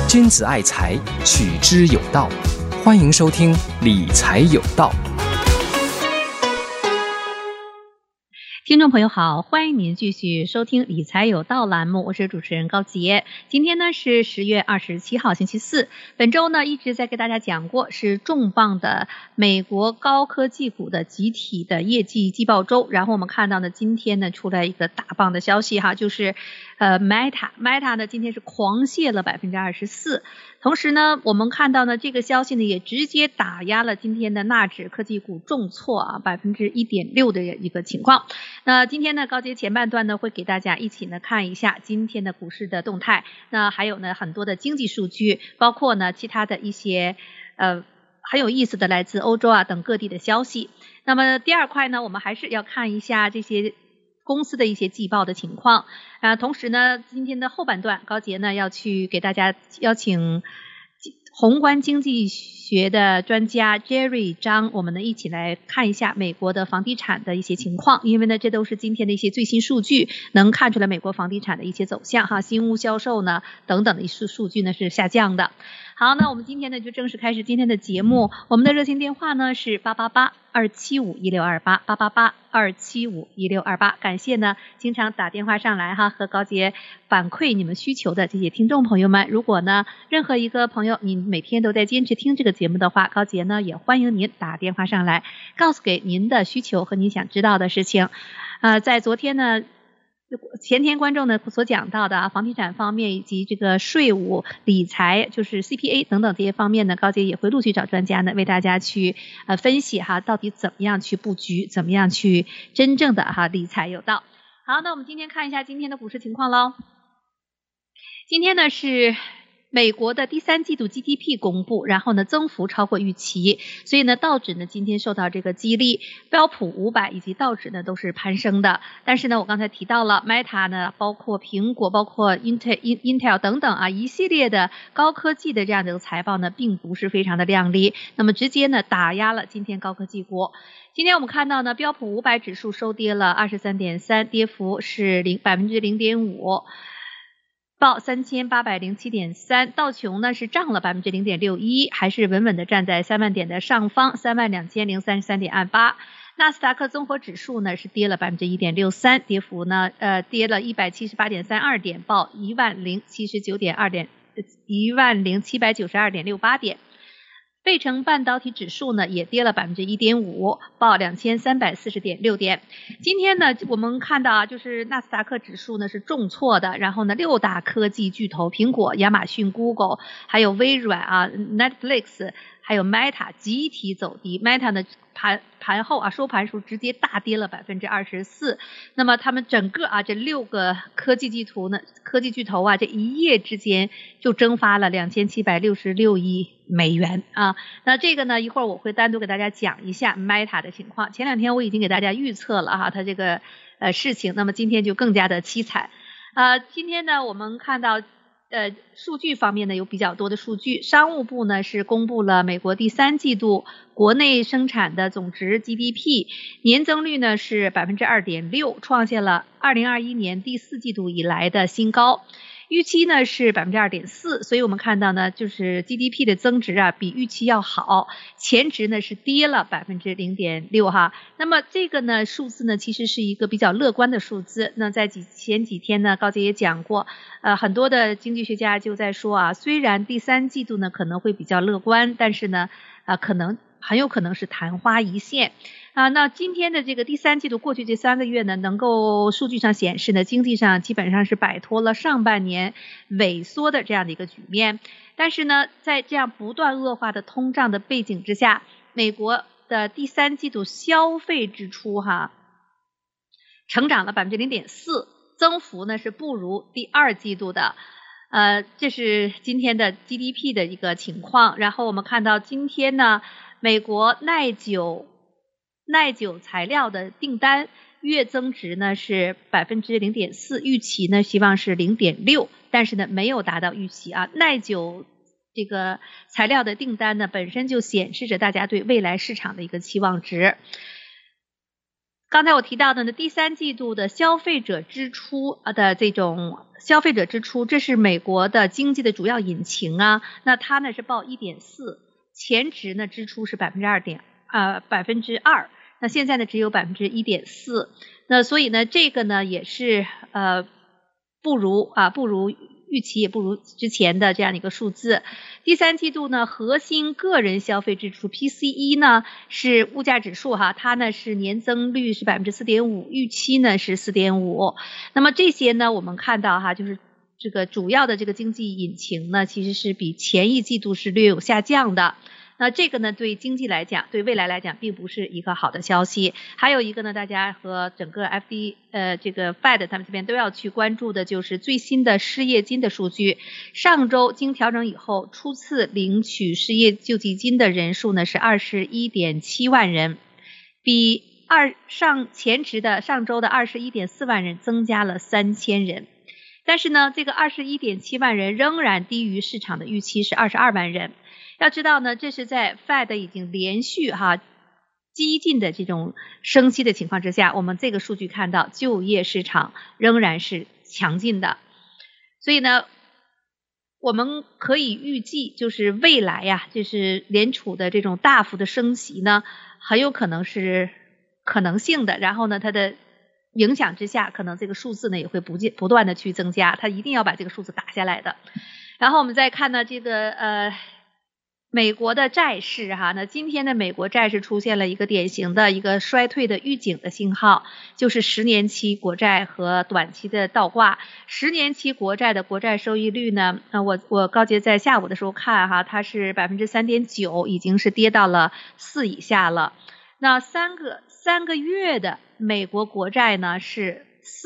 君子爱财，取之有道。欢迎收听理财有道。 听众朋友好，欢迎您继续收听理财有道栏目，我是主持人高杰。今天呢是10月27号星期四，本周呢一直在给大家讲过是重磅的美国高科技股的集体的业绩季报周，然后我们看到呢今天呢出来一个大棒的消息哈，就是Meta 呢今天是狂泻了 24%， 同时呢我们看到呢这个消息呢也直接打压了今天的纳指科技股重挫啊 1.6% 的一个情况。那今天呢高杰前半段呢会给大家一起呢看一下今天的股市的动态，那还有呢很多的经济数据，包括呢其他的一些很有意思的来自欧洲啊等各地的消息。那么第二块呢我们还是要看一下这些公司的一些季报的情况同时呢今天的后半段高杰呢要去给大家邀请宏观经济学的专家 Jerry 张，我们呢一起来看一下美国的房地产的一些情况，因为呢这都是今天的一些最新数据，能看出来美国房地产的一些走向哈，新屋销售呢等等的一些数据呢是下降的。好，那我们今天呢就正式开始今天的节目，我们的热线电话呢是888-275-1628 888-275-1628，感谢呢经常打电话上来哈和高杰反馈你们需求的这些听众朋友们，如果呢任何一个朋友你每天都在坚持听这个节目的话，高杰呢也欢迎您打电话上来告诉给您的需求和您想知道的事情。在昨天呢前天观众呢所讲到的房地产方面以及这个税务理财就是 CPA 等等这些方面呢，高杰也会陆续找专家呢为大家去分析哈，到底怎么样去布局，怎么样去真正的理财有道。好，那我们今天看一下今天的股市情况咯。今天呢是美国的第三季度 GDP 公布，然后呢增幅超过预期，所以呢道指呢今天受到这个激励，标普500以及道指呢都是攀升的。但是呢我刚才提到了 Meta 呢包括苹果包括 Intel 等等一系列的高科技的这样的一个财报呢并不是非常的亮丽，那么直接呢打压了今天高科技股。今天我们看到呢标普500指数收跌了 23.3%， 跌幅是 0.5%，报 3807.3， 道琼呢是涨了 0.61%， 还是稳稳的站在3万点的上方 32,033.28。 纳斯达克综合指数呢是跌了 1.63%， 跌幅呢跌了 178.32 点，报 10,792.68 点。费城半导体指数呢也跌了 1.5%， 报 2340.6 点。今天呢我们看到就是纳斯达克指数呢是重挫的，然后呢六大科技巨头苹果、亚马逊、Google 还有微软Netflix 还有 Meta 集体走低。 Meta 呢盘后收盘数直接大跌了 24%， 那么他们整个这六个科技巨头这一夜之间就蒸发了2766亿美元那这个呢一会儿我会单独给大家讲一下 Meta 的情况，前两天我已经给大家预测了它这个事情，那么今天就更加的凄惨。今天呢我们看到数据方面呢有比较多的数据，商务部呢是公布了美国第三季度国内生产的总值 GDP 年增率呢是 2.6%， 创下了2021年第四季度以来的新高，预期呢是 2.4%， 所以我们看到呢就是 GDP 的增值比预期要好，前值呢是跌了 0.6% 哈。那么这个呢数字呢其实是一个比较乐观的数字，那在前几天呢高杰也讲过很多的经济学家就在说虽然第三季度呢可能会比较乐观，但是呢很有可能是昙花一现那今天的这个第三季度过去这3个月呢，能够数据上显示呢经济上基本上是摆脱了上半年萎缩的这样的一个局面，但是呢在这样不断恶化的通胀的背景之下，美国的第三季度消费支出成长了 0.4%， 增幅呢是不如第二季度的这是今天的 GDP 的一个情况。然后我们看到今天呢美国耐久材料的订单月增值呢是 0.4%， 预期呢希望是 0.6%， 但是呢没有达到预期耐久这个材料的订单呢本身就显示着大家对未来市场的一个期望值。 刚才我提到的呢，第三季度的消费者支出的这种消费者支出，这是美国的经济的主要引擎啊。那它呢是报 1.4， 前值呢支出是2%，那现在呢只有 1.4%， 那所以呢这个呢也是不如预期，也不如之前的这样的一个数字。第三季度呢，核心个人消费支出 PCE 呢是物价指数哈，它呢是年增率是 4.5%， 预期呢是 4.5%。那么这些呢我们看到哈，就是这个主要的这个经济引擎呢其实是比前一季度是略有下降的。那这个呢对经济来讲，对未来来讲并不是一个好的消息。还有一个呢，大家和整个 这个 Fed 他们这边都要去关注的就是最新的失业金的数据。上周经调整以后，初次领取失业救济金的人数呢是 21.7 万人，比前值的上周的 21.4 万人增加了3000人。但是呢，这个 21.7 万人仍然低于市场的预期，是22万人。要知道呢，这是在 Fed 已经连续激进的这种升息的情况之下，我们这个数据看到就业市场仍然是强劲的。所以呢，我们可以预计就是未来呀，就是联储的这种大幅的升息呢，很有可能是可能性的。然后呢，它的影响之下，可能这个数字呢也会不断的去增加，它一定要把这个数字打下来的。然后我们再看呢这个美国的债市那今天的美国债市出现了一个典型的一个衰退的预警的信号，就是10年期国债和短期的倒挂。10年期国债的国债收益率呢，我高杰在下午的时候看它是 3.9%， 已经是跌到了4以下了。那三个月的美国国债呢是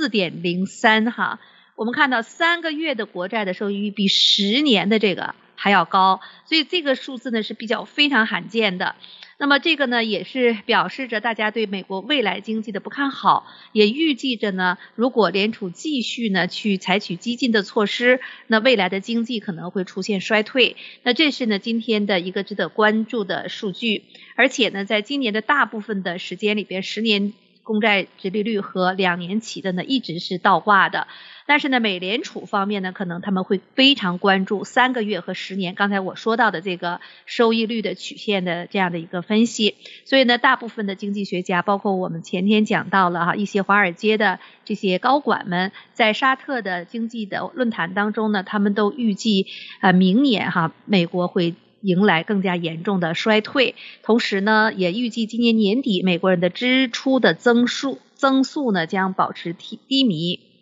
4.03 我们看到3个月的国债的收益率比10年的这个还要高，所以这个数字呢是非常罕见的。那么这个呢也是表示着大家对美国未来经济的不看好，也预计着呢如果联储继续呢去采取激进的措施，那未来的经济可能会出现衰退。那这是呢今天的一个值得关注的数据。而且呢在今年的大部分的时间里边，10年公债殖利率和2年期的呢一直是倒挂的。但是呢美联储方面呢可能他们会非常关注3个月和10年刚才我说到的这个收益率的曲线的这样的一个分析。所以呢大部分的经济学家，包括我们前天讲到了一些华尔街的这些高管们，在沙特的经济的论坛当中呢，他们都预计明年美国会迎来更加严重的衰退。同时呢也预计今年年底美国人的支出的增速呢将保持低迷。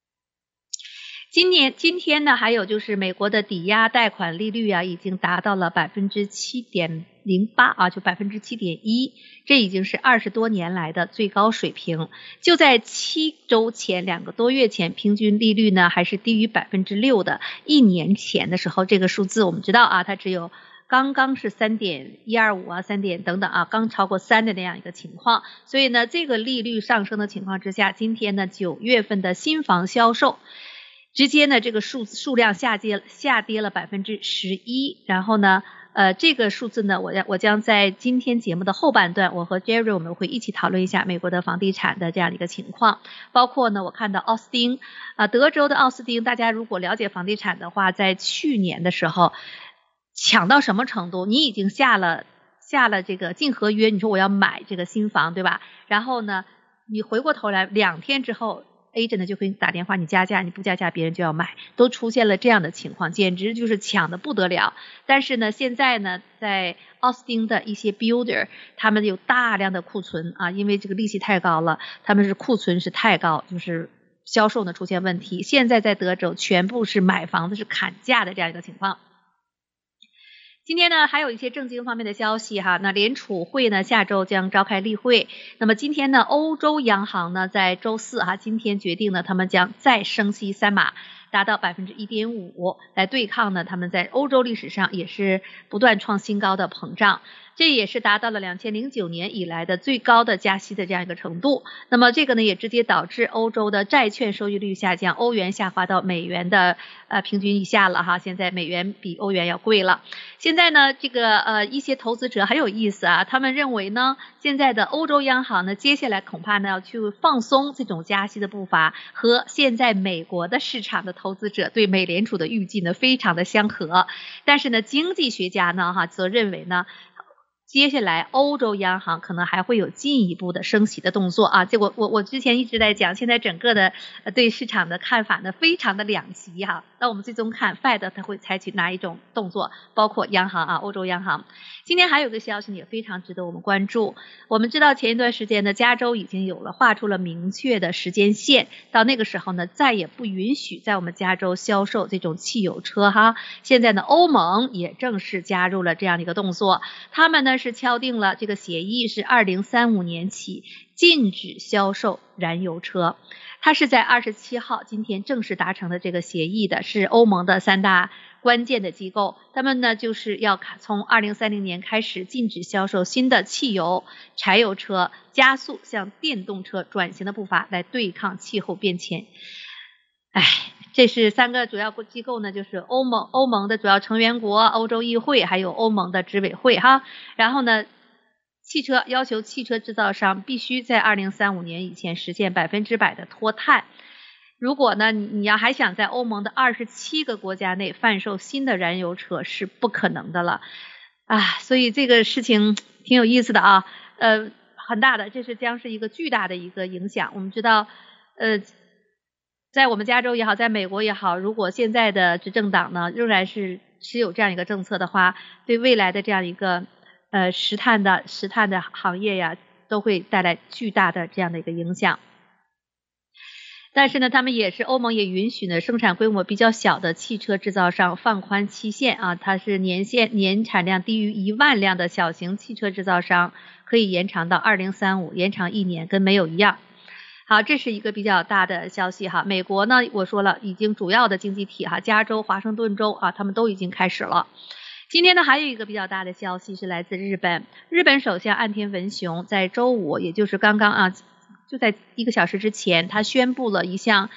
今天呢还有就是美国的抵押贷款利率已经达到了 7.08%就 7.1%， 这已经是20多年来的最高水平。就在7周前2个多月前，平均利率呢还是低于 6% 的。1年前的时候这个数字我们知道它只有刚刚是 3.125 3点等等刚超过3的那样一个情况。所以呢这个利率上升的情况之下，今天呢9月份的新房销售直接呢这个数量下跌了 11%。然后呢这个数字呢我将在今天节目的后半段，我和 Jerry 我们会一起讨论一下美国的房地产的这样的一个情况。包括呢我看到奥斯汀德州的奥斯汀，大家如果了解房地产的话，在去年的时候抢到什么程度，你已经下了这个进合约，你说我要买这个新房对吧，然后呢你回过头来2天之后agent 就给你打电话，你加价，你不加价别人就要买，都出现了这样的情况，简直就是抢得不得了。但是呢现在呢在奥斯汀的一些 builder 他们有大量的库存因为这个利息太高了，他们是库存是太高，就是销售呢出现问题。现在在德州全部是买房子是砍价的这样一个情况。今天呢还有一些政经方面的消息那联储会呢下周将召开例会。那么今天呢欧洲央行呢在周四今天决定呢他们将再升息3码，达到 1.5%， 来对抗呢他们在欧洲历史上也是不断创新高的膨胀。这也是达到了2009年以来的最高的加息的这样一个程度。那么这个呢也直接导致欧洲的债券收益率下降，欧元下滑到美元的平均以下了现在美元比欧元要贵了。 现在呢，这个一些投资者很有意思啊，他们认为呢，现在的欧洲央行呢，接下来恐怕呢要去放松这种加息的步伐，和现在美国的市场的投资者对美联储的预计呢非常的相合。但是呢，经济学家呢则认为呢，接下来欧洲央行可能还会有进一步的升息的动作啊，这我之前一直在讲，现在整个的对市场的看法呢非常的两极哈。那我们最终看 Fed 它会采取哪一种动作，包括央行啊，欧洲央行。今天还有个消息也非常值得我们关注，我们知道前一段时间呢，加州已经画出了明确的时间线，到那个时候呢，再也不允许在我们加州销售这种汽油车哈。现在呢，欧盟也正式加入了这样的一个动作，他们呢是敲定了这个协议，是2035年起禁止销售燃油车。它是在27号今天正式达成的这个协议的，是欧盟的3大关键的机构，他们呢就是要从2030年开始禁止销售新的汽油、柴油车，加速向电动车转型的步伐，来对抗气候变迁。这是3个主要机构呢，就是欧盟的主要成员国、欧洲议会，还有欧盟的执委会哈。然后呢，要求汽车制造商必须在2035年以前实现100%的脱碳。如果呢，你要还想在欧盟的27个国家内贩售新的燃油车是不可能的了所以这个事情挺有意思的啊，很大的，这将是一个巨大的一个影响。我们知道，在我们加州也好，在美国也好，如果现在的执政党呢仍然是持有这样一个政策的话，对未来的这样一个石炭的行业呀，都会带来巨大的这样的一个影响。但是呢，欧盟也允许呢生产规模比较小的汽车制造商放宽期限啊，它是年产量低于1万辆的小型汽车制造商可以延长到2035，延长1年，跟没有一样。好，这是一个比较大的消息哈。美国呢，我说了，已经主要的经济体哈，加州、华盛顿州啊，他们都已经开始了。今天呢，还有一个比较大的消息是来自日本，日本首相岸田文雄在周五，也就是刚刚就在1个小时之前，他宣布了一项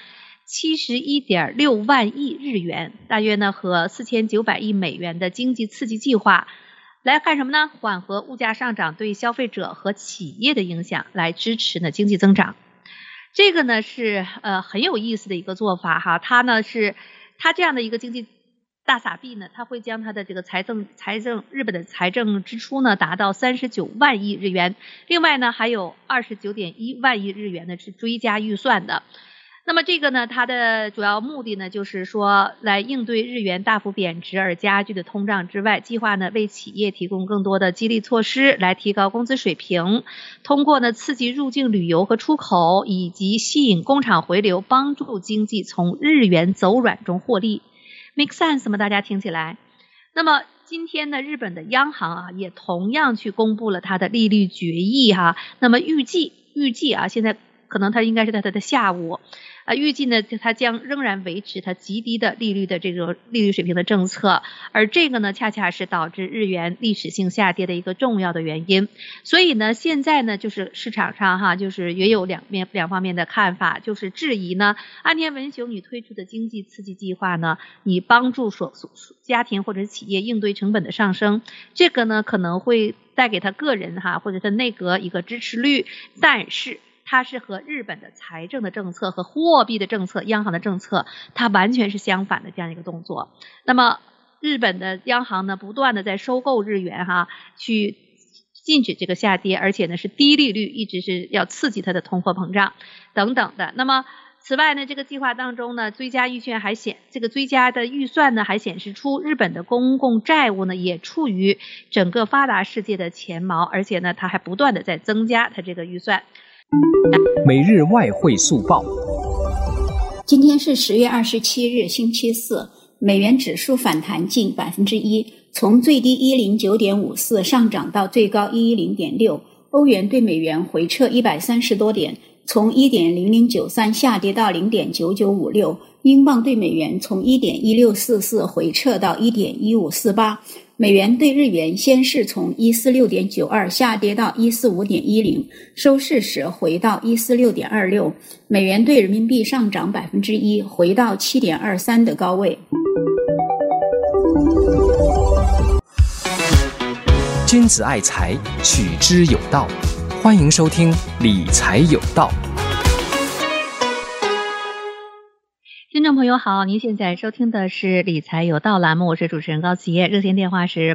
71.6万亿日元，大约呢和4900亿美元的经济刺激计划，来干什么呢？缓和物价上涨对消费者和企业的影响，来支持呢经济增长。这个呢是很有意思的一个做法哈，他这样的一个经济大撒币呢，他会将他的这个日本的财政支出呢达到39万亿日元，另外呢还有29.1万亿日元呢是追加预算的。那么这个呢，它的主要目的呢，就是说来应对日元大幅贬值而加剧的通胀之外，计划呢为企业提供更多的激励措施，来提高工资水平，通过呢刺激入境旅游和出口，以及吸引工厂回流，帮助经济从日元走软中获利。make sense 吗？大家听起来？那么今天呢，日本的央行也同样去公布了它的利率决议哈。那么预计现在可能它应该是在它的下午预计呢，它将仍然维持它极低的利率的这个利率水平的政策，而这个呢，恰恰是导致日元历史性下跌的一个重要的原因。所以呢，现在呢，就是市场上就是也有两方面的看法，就是质疑呢，岸田文雄你推出的经济刺激计划呢，你帮助家庭或者企业应对成本的上升，这个呢可能会带给他个人或者他内阁一个支持率，但是它是和日本的财政的政策和货币的政策、央行的政策，它完全是相反的这样一个动作。那么日本的央行呢，不断的在收购日元去禁止这个下跌，而且呢是低利率，一直是要刺激它的通货膨胀等等的。那么此外呢，这个计划当中呢，追加的预算呢，还显示出日本的公共债务呢也处于整个发达世界的前茅，而且呢，它还不断的在增加它这个预算。 每日外汇速报。 今天是10月27日，星期四，美元指数反弹近 1%， 从最低109.54上涨到最高110.6。欧元对美元回撤130多点，从 1.0093 下跌到 0.9956， 英镑对美元从 1.1644 回撤到 1.1548， 美元对日元先是从 146.92 下跌到 145.10， 收市时回到 146.26， 美元对人民币上涨 1%， 回到 7.23 的高位。 君子爱财，取之有道。欢迎收听理财有道。 听众朋友好，您现在收听的是理财有道栏目，我是主持人高杰，热线电话是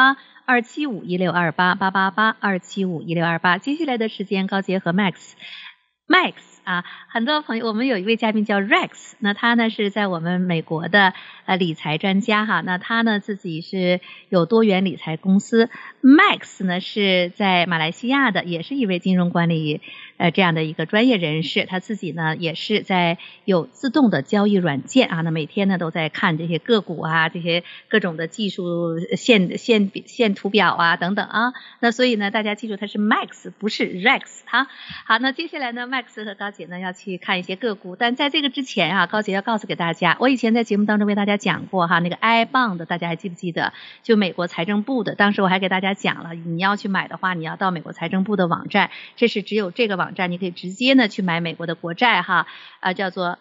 888-275-1628，888-275-1628。接下来的时间，高杰和 Max 啊，很多朋友，我们有一位嘉宾叫 Rex， 那他呢是在我们美国的理财专家哈，那他呢自己是有多元理财公司。Max 呢是在马来西亚的，也是一位金融管理这样的一个专业人士，他自己呢也是在有自动的交易软件啊，那每天呢都在看这些个股啊，这些各种的技术线图表啊等等啊，那所以呢大家记住他是 Max 不是 Rex 哈。好，那接下来呢 Max 和高姐呢要去看一些个股，但在这个之前啊，高姐要告诉给大家，我以前在节目当中为大家讲过哈，那个 iBond 大家还记不记得？就美国财政部的，当时我还给大家讲了，你要去买的话，你要到美国财政部的网站，这是只有这个网站你可以直接呢去买美国的国债哈，叫做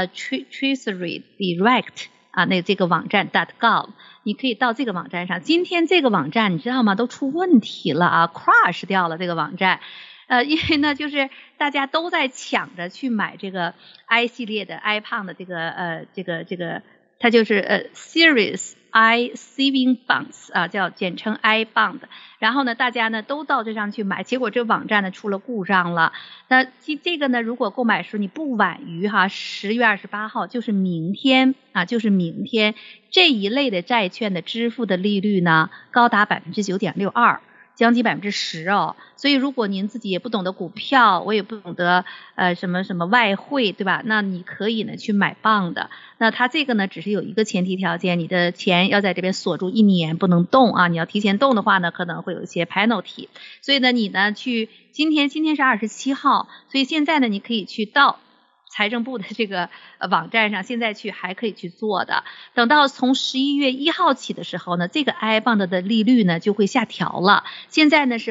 Treasury Direct 啊，那这个网站 .gov， 你可以到这个网站上。今天这个网站你知道吗？都出问题了啊 ，crash 掉了这个网站。因为呢，就是大家都在抢着去买这个 I 系列的 iBond 的这个，它就是Series I Saving Bonds 啊，叫简称 iBond。然后呢，大家呢都到这上去买，结果这网站呢出了故障了。那这个呢，如果购买时你不晚于10月28号，就是明天啊，这一类的债券的支付的利率呢，高达 9.62%。将近 10% 哦，所以如果您自己也不懂得股票，我也不懂得什么外汇，对吧？那你可以呢去买棒的。那它这个呢只是有一个前提条件，你的钱要在这边锁住1年，不能动啊。你要提前动的话呢，可能会有一些 penalty。所以呢，你呢去今天是27号，所以现在呢你可以去到财政部的这个网站上，现在去还可以去做的。等到从11月1号起的时候呢，这个 iBond 的利率呢就会下调了。现在呢是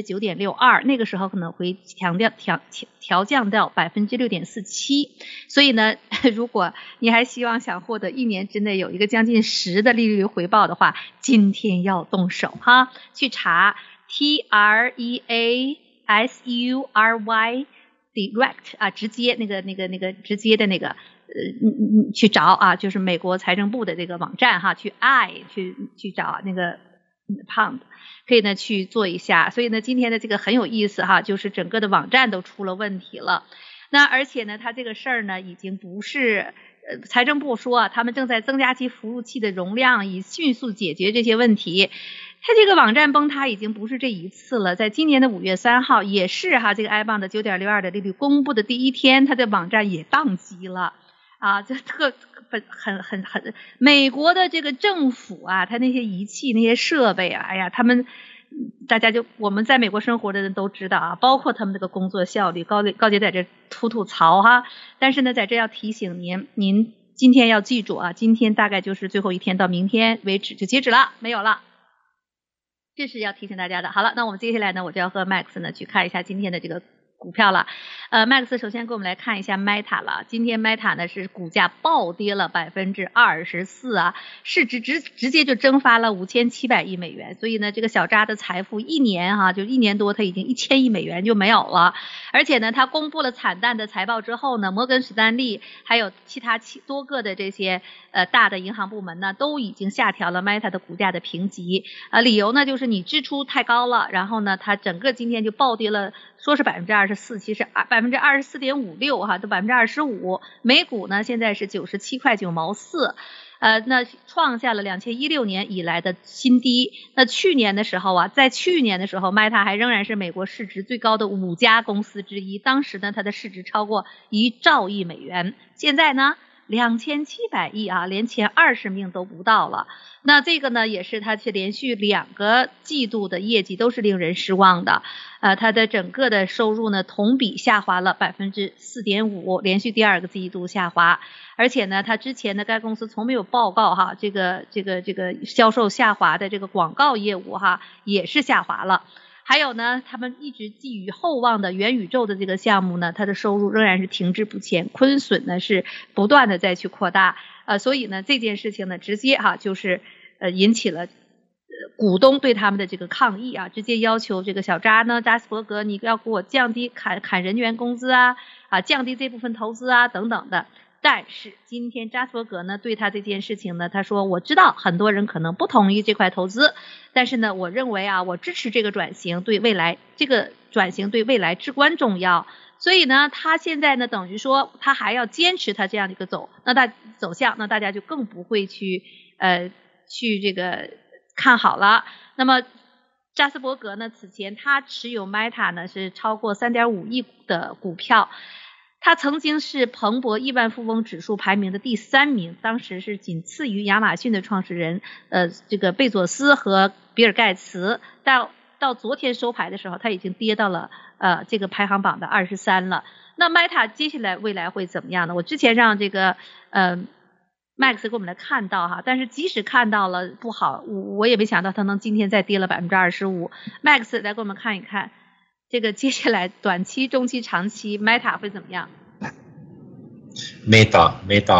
9.62%， 那个时候可能会调降到 6.47%。所以呢，如果你还希望想获得1年之内有一个将近10%的利率回报的话，今天要动手哈，去查 TREASURY Direct 啊，直接那个直接的那个去找啊，就是美国财政部的这个网站哈，去找那个 pound， 可以呢去做一下。所以呢，今天的这个很有意思哈，就是整个的网站都出了问题了。那而且呢，它这个事儿呢已经不是财政部说他们正在增加其服务器的容量，以迅速解决这些问题。它这个网站崩塌已经不是这一次了，在今年的5月3号也是哈，这个 iBond 的 9.62 的利率公布的第一天，它的网站也宕机了啊，这很美国的这个政府啊，它那些仪器那些设备啊，哎呀，大家我们在美国生活的人都知道啊，包括他们这个工作效率，高姐在这吐槽哈，但是呢，在这要提醒您今天要记住啊，今天大概就是最后一天，到明天为止就截止了，没有了。这是要提醒大家的。好了，那我们接下来呢，我就要和 Max 呢去看一下今天的这个股票了。Max 首先给我们来看一下 Meta 了。今天 Meta 呢是股价暴跌了 24% 啊，市值直接就蒸发了5700亿美元。所以呢，这个小扎的财富1年就1年多，他已经1000亿美元就没有了。而且呢，他公布了惨淡的财报之后呢，摩根士丹利还有其他多个的这些大的银行部门呢，都已经下调了 Meta 的股价的评级。理由呢就是你支出太高了，然后呢，它整个今天就暴跌了，说是 24%， 其实 24.56% 哈，都 25%。每股呢现在是97块9毛4。那创下了2016年以来的新低。那去年的时候啊，在去年的时候 Meta 还仍然是美国市值最高的5家公司之一，当时呢它的市值超过1兆亿美元。现在呢2700亿啊，连前20名都不到了。那这个呢也是它是连续2个季度的业绩都是令人失望的。它的整个的收入呢同比下滑了 4.5%， 连续第2个季度下滑。而且呢它之前的该公司从没有报告哈，这个销售下滑的这个广告业务哈也是下滑了。还有呢，他们一直寄予厚望的元宇宙的这个项目呢，它的收入仍然是停滞不前，亏损呢是不断的再去扩大。所以呢这件事情呢直接就是引起了股东对他们的这个抗议啊，直接要求这个小扎斯伯格你要给我降低砍人员工资啊，降低这部分投资啊等等的。但是今天扎斯伯格呢对他这件事情呢，他说我知道很多人可能不同意这块投资，但是呢我认为啊我支持这个转型，这个转型对未来至关重要。所以呢他现在呢等于说他还要坚持他这样的一个走向，那大家就更不会去这个看好了。那么扎斯伯格呢此前他持有 Meta 呢是超过 3.5 亿的股票，他曾经是彭博亿万富翁指数排名的第3名，当时是仅次于亚马逊的创始人这个贝佐斯和比尔盖茨。到昨天收盘的时候，他已经跌到了这个排行榜的23了。那 Meta 接下来未来会怎么样呢？我之前让这个Max 给我们来看到哈，但是即使看到了不好，我也没想到它能今天再跌了 25%。 Max 来给我们看一看这个接下来短期、中期、长期 Meta 会怎么样？ Meta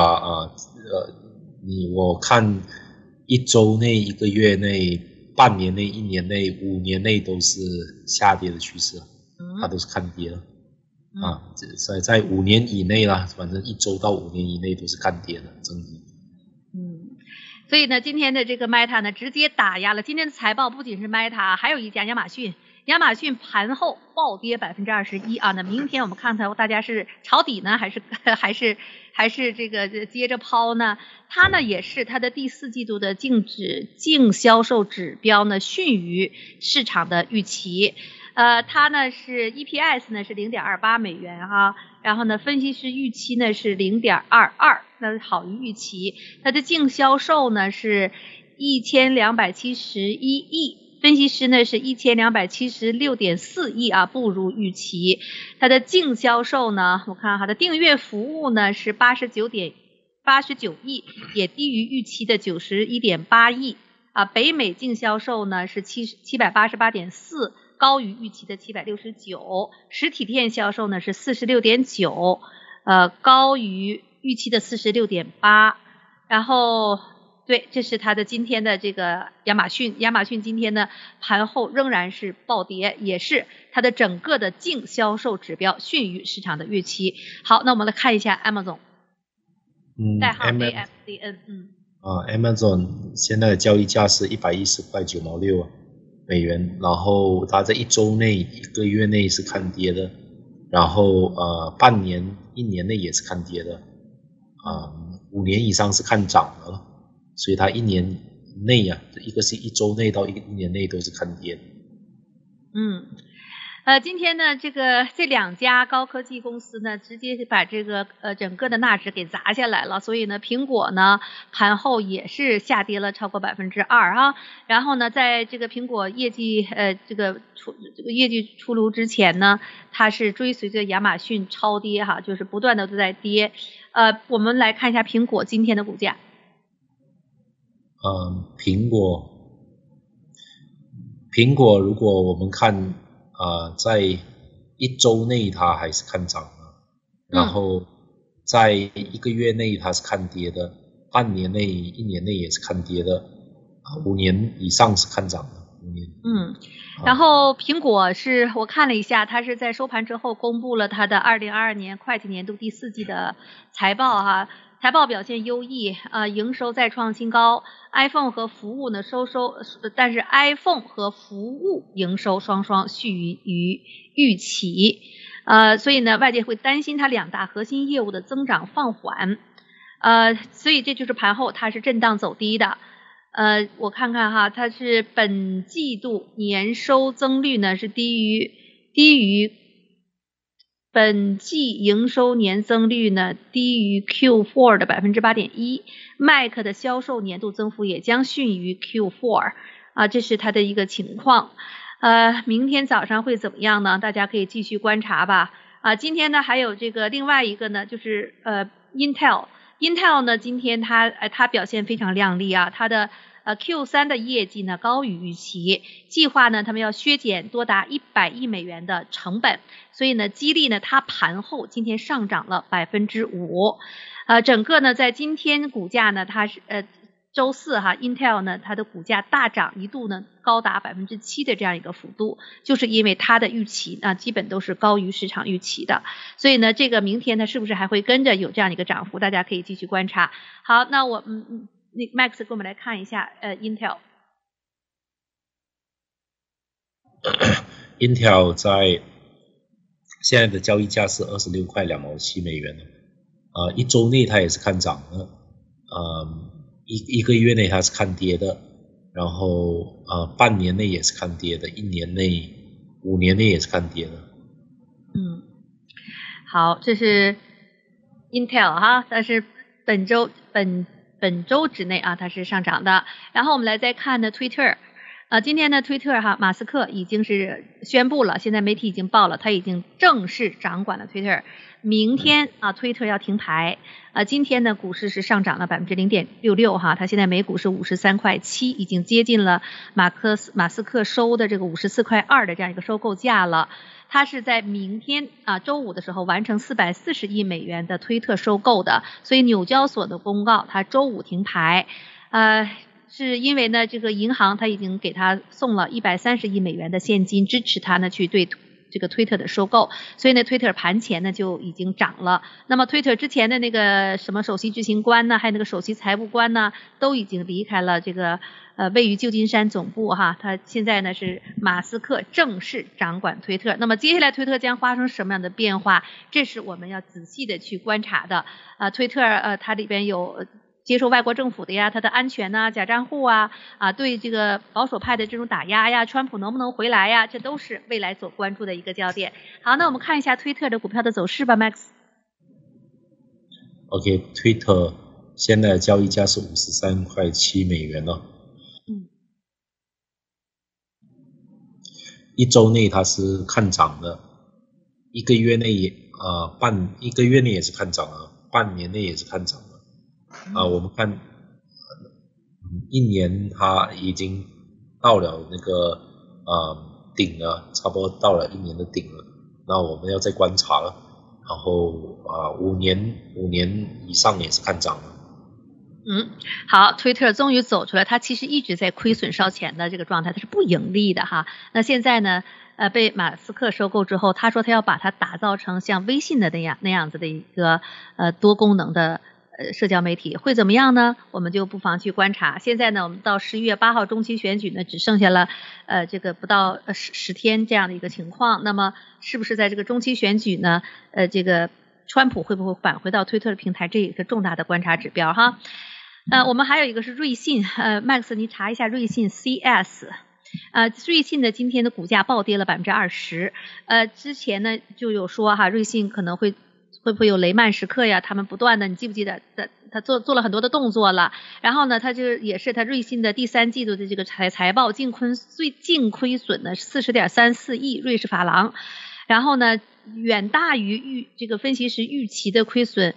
我看1周内、1个月内、半年内、1年内、5年内都是下跌的趋势，它都是看跌了。在5年以内啦，反正1周到5年以内都是看跌的整体。 所以呢今天的这个 Meta 呢直接打压了今天的财报，不仅是 Meta， 还有一家亚马逊盘后暴跌 21% 啊。那明天我们看看大家是抄底呢还是这个接着抛呢？它呢也是它的第4季度的净销售指标呢逊于市场的预期。它呢是 EPS 呢是 0.28 美元哈，然后呢分析师预期呢是 0.22， 那好于预期。它的净销售呢是1271亿，分析师呢是1276.4亿啊，不如预期。它的净销售呢，我看它的订阅服务呢是89亿，也低于预期的91.8亿啊。北美净销售呢是788.4，高于预期的769。实体店销售呢是 46.9， 高于预期的 46.8。 然后对，这是它的今天的这个亚马逊今天呢盘后仍然是暴跌，也是它的整个的净销售指标逊于市场的预期。好，那我们来看一下 Amazon， 代号 AMZN。 Amazon 现在的交易价是110块9毛6美元，然后它在1周内、1个月内是看跌的，然后半年、1年内也是看跌的，5年以上是看涨的了。所以它1年内一个是1周内到1年内都是看跌的。 今天呢这两家高科技公司呢直接把这个整个的纳指给砸下来了，所以呢苹果呢盘后也是下跌了超过 2% 啊。然后呢在这个苹果业绩业绩出炉之前呢，它是追随着亚马逊超跌哈，就是不断的都在跌。我们来看一下苹果今天的股价。 苹果如果我们看在1周内它还是看涨的，然后在1个月内它是看跌的，半年内、1年内也是看跌的，5年以上是看涨的，5年。 然后苹果是我看了一下，它是在收盘之后公布了它的2022年会计年度第4季的财报哈。财报表现优异，营收再创新高。iPhone 和服务呢但是 iPhone 和服务营收双双逊于预期，所以呢外界会担心它2大核心业务的增长放缓，所以这就是盘后它是震荡走低的。我看看哈，它是本季度年收增率呢是低于本季营收年增率呢低于 Q4 的 8.1%， Mac 的销售年度增幅也将逊于 Q4 这是它的一个情况。明天早上会怎么样呢？大家可以继续观察吧。今天呢还有这个另外一个呢就是Intel 呢今天它表现非常亮丽啊，它的Q3 的业绩呢高于预期，计划呢他们要削减多达100亿美元的成本，所以呢激励呢它盘后今天上涨了 5%。整个呢在今天股价呢它是周四哈 ，Intel 呢它的股价大涨，一度呢高达7%的这样一个幅度，就是因为它的预期啊基本都是高于市场预期的，所以呢这个明天它是不是还会跟着有这样一个涨幅，大家可以继续观察。好，那我那 Max 给我们来看一下 Intel 在现在的交易价是26块2毛7美元，一周内它也是看涨的，一个月内它是看跌的，然后半年内也是看跌的，1年内、5年内也是看跌的。 好，这是 Intel 哈，但是本周之内啊它是上涨的。然后我们来再看呢 Twitter。今天呢，推特哈，马斯克已经是宣布了，现在媒体已经报了，他已经正式掌管了推特。明天啊，推特要停牌。今天呢，股市是上涨了0.66%哈，它现在每股是53.7块，已经接近了马斯克收的这个54.2块的这样一个收购价了。它是在明天周五的时候完成440亿美元的推特收购的，所以纽交所的公告，它周五停牌。是因为呢，这个银行它已经给他送了130亿美元的现金，支持他呢去对这个推特的收购，所以呢，推特盘前呢就已经涨了。那么推特之前的那个什么首席执行官呢，还有那个首席财务官呢，都已经离开了这个位于旧金山总部哈。他现在呢是马斯克正式掌管推特。那么接下来推特将发生什么样的变化？这是我们要仔细的去观察的。推特它里边有接受外国政府的呀，它的安全呐、假账户啊，对这个保守派的这种打压呀，川普能不能回来呀，这都是未来所关注的一个焦点。好，那我们看一下推特的股票的走势吧 ，Max。 OK， 推特现在的交易价是53.7块美元了。一周内它是看涨的，一个月内也是看涨的，半年内也是看涨的。我们看1年它已经到了那个顶了，差不多到了1年的顶了，那我们要再观察了。然后5年以上也是看涨的。 好，推特终于走出来，它其实一直在亏损烧钱的这个状态，它是不盈利的哈。那现在呢被马斯克收购之后，他说他要把它打造成像微信的那样子的一个多功能的社交媒体，会怎么样呢？我们就不妨去观察。现在呢，我们到11月8号中期选举呢，只剩下了这个不到10天这样的一个情况。那么是不是在这个中期选举呢？这个川普会不会返回到推特的平台？这也是重大的观察指标哈。我们还有一个是瑞信，Max 你查一下瑞信 CS。瑞信的今天的股价暴跌了20%。之前呢就有说哈，瑞信可能会不会有雷曼时刻呀？他们不断的，你记不记得他做了很多的动作了？然后呢，他就也是他瑞信的第3季度的这个财报净亏损呢40.34亿瑞士法郎，然后呢远大于这个分析师预期的亏损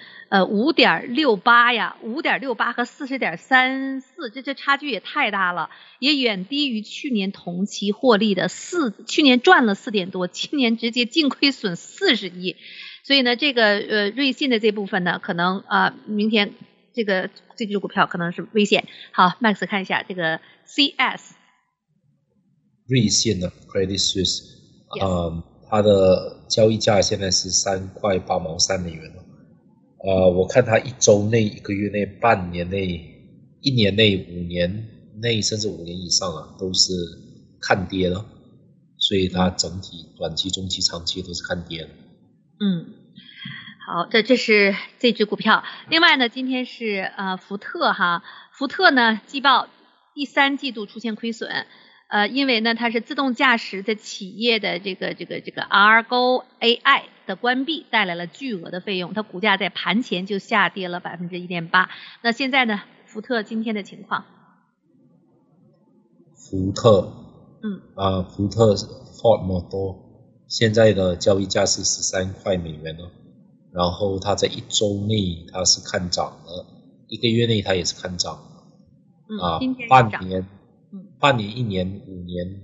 5.68呀，5.68和40.34，这差距也太大了，也远低于去年同期获利的去年赚了4点多，今年直接净亏损40亿。所以呢，这个瑞信的这部分呢，可能明天这只股票可能是危险。好 ，Max 看一下这个 CS。 瑞信的 Credit Suisse， 它的交易价现在是3块8毛3美元了。我看它1周内、1个月内、半年内、1年内、5年内，甚至5年以上都是看跌的，所以它整体短期、中期、长期都是看跌的。 好，这是这只股票。另外呢，今天是福特哈，福特呢季报第3季度出现亏损，因为呢它是自动驾驶的企业的这个 Argo AI 的关闭带来了巨额的费用，它股价在盘前就下跌了1.8%。那现在呢，福特今天的情况？ 福特Ford Motor 现在的交易价是13块美元了，然后它在1周内它是看涨的，1个月内它也是看涨的，半年、1年、5年，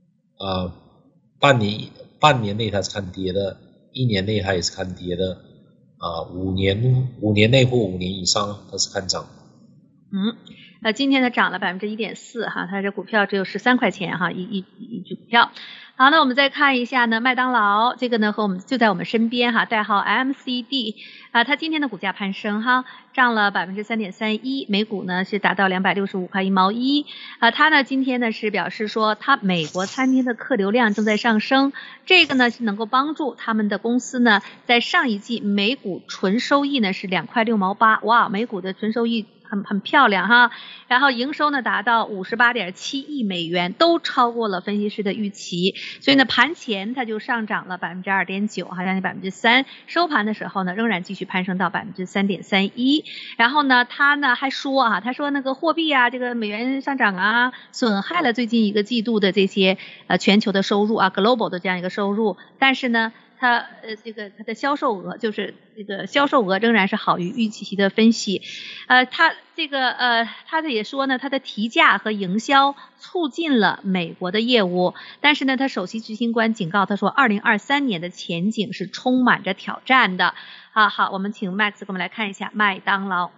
半年内它是看跌的，1年内它也是看跌的，5年内或5年以上它是看涨的。 今天呢涨了1.4%哈，它这股票只有13块钱哈，一只股票。好，那我们再看一下呢，麦当劳这个呢和我们就在我们身边哈，代号 MCD 它今天的股价攀升哈，涨了3.31%，每股呢是达到265块1毛1。它呢今天呢是表示说，它美国餐厅的客流量正在上升，这个呢是能够帮助他们的公司呢在上一季每股纯收益呢是2块6毛8，哇，每股的纯收益很漂亮哈，然后营收呢达到58.7亿美元，都超过了分析师的预期，所以呢盘前它就上涨了2.9%，好像3%，收盘的时候呢仍然继续攀升到3.31%。然后呢他呢还说他说那个货币啊，这个美元上涨啊，损害了最近一个季度的这些全球的收入啊 global 的这样一个收入，但是呢它的销售额就是这个销售额仍然是好于预期的分析，他也说呢，他的提价和营销促进了美国的业务，但是呢，他首席执行官警告他说，2023年的前景是充满着挑战的。好，我们请 Max 给我们来看一下麦当劳。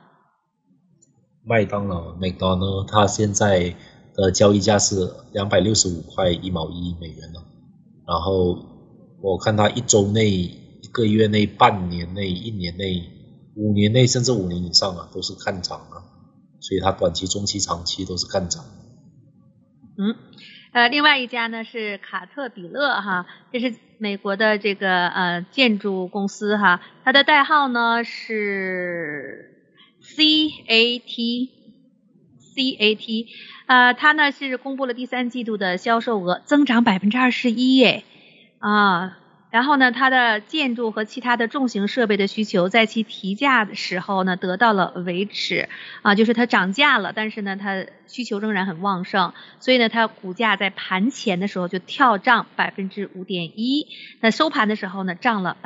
McDonald 它现在的交易价是265块1毛1美元了，然后我看它1周内、1个月内、半年内、1年内、5年内，甚至5年以上都是看涨所以它短期、中期、长期都是看涨。 另外一家呢是卡特彼勒哈，这是美国的这个建筑公司哈，它的代号呢是 CAT，它呢是公布了第3季度的销售额增长21%耶。然后呢，它的建筑和其他的重型设备的需求在其提价的时候呢得到了维持就是它涨价了，但是呢它需求仍然很旺盛，所以呢它股价在盘前的时候就跳涨5.1%，那收盘的时候呢涨了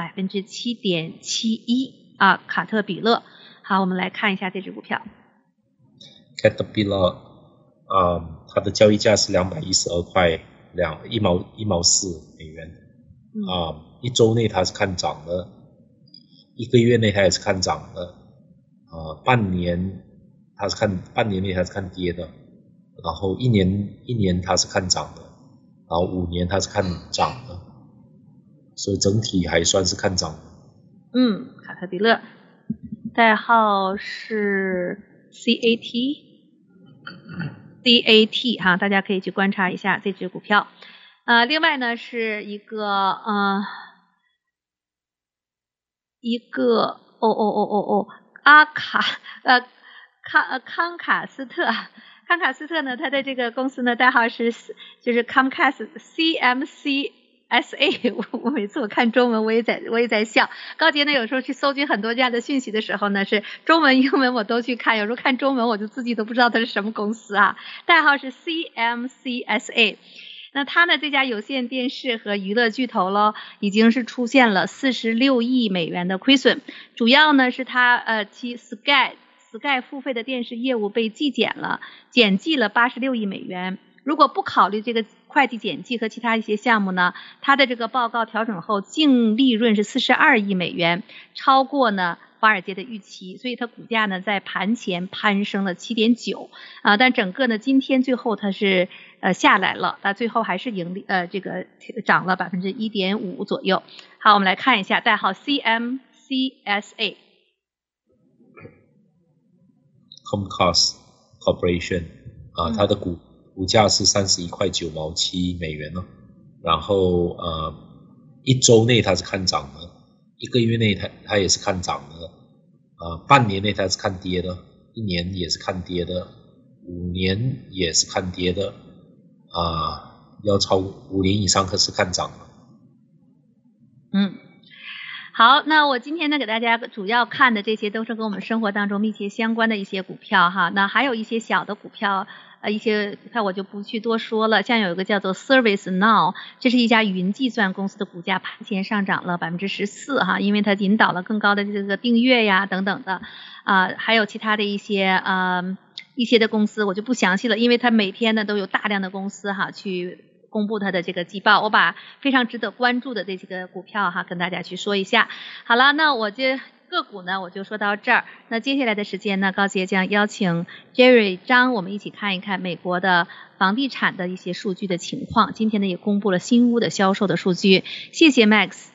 7.71%卡特彼勒。好，我们来看一下这只股票。 Caterpillar 它的交易价是212块1毛4美元。1周内它是看涨的，1个月内它也是看涨的，半年内它是看跌的，然后一年它是看涨的，然后5年它是看涨的，所以整体还算是看涨的。 卡特彼勒代号是 CAT 哈，大家可以去观察一下这只股票。另外呢是一个康卡斯特呢，它的这个公司呢代号是就是 Comcast CMCSA， 我每次我看中文我也在笑。高杰呢有时候去搜集很多这样的讯息的时候呢，是中文英文我都去看，有时候看中文我就自己都不知道它是什么公司代号是 CMCSA。那它呢这家有线电视和娱乐巨头已经是出现了46亿美元的亏损，主要呢是它其 Sky 付费的电视业务被减记了86亿美元。如果不考虑这个会计减记和其他一些项目呢，它的这个报告调整后净利润是42亿美元，超过呢华尔街的预期，所以它股价呢在盘前攀升了7.9%但整个呢今天最后它是下来了，最后还是这个涨了1.5%左右。好，我们来看一下代号 CMCSA。 Comcast Corporation 它的股价是31块9毛7美元然后1周内它是看涨的，1个月内它也是看涨的，半年内它是看跌的，1年也是看跌的，5年也是看跌的，要超5年以上可是看涨的。 好，那我今天呢给大家主要看的这些都是跟我们生活当中密切相关的一些股票那还有一些小的股票一些股票我就不去多说了，像有一个叫做 ServiceNow， 这是一家云计算公司的股价盘前上涨了14%因为它引导了更高的这个订阅呀等等的还有其他的一些的公司我就不详细了，因为它每天呢都有大量的公司去公布它的这个季报，我把非常值得关注的这几个股票跟大家去说一下。好了，那我就个股呢我就说到这儿。那接下来的时间呢，高杰将邀请 Jerry 张我们一起看一看美国的房地产的一些数据的情况。今天呢也公布了新屋的销售的数据。谢谢 Max。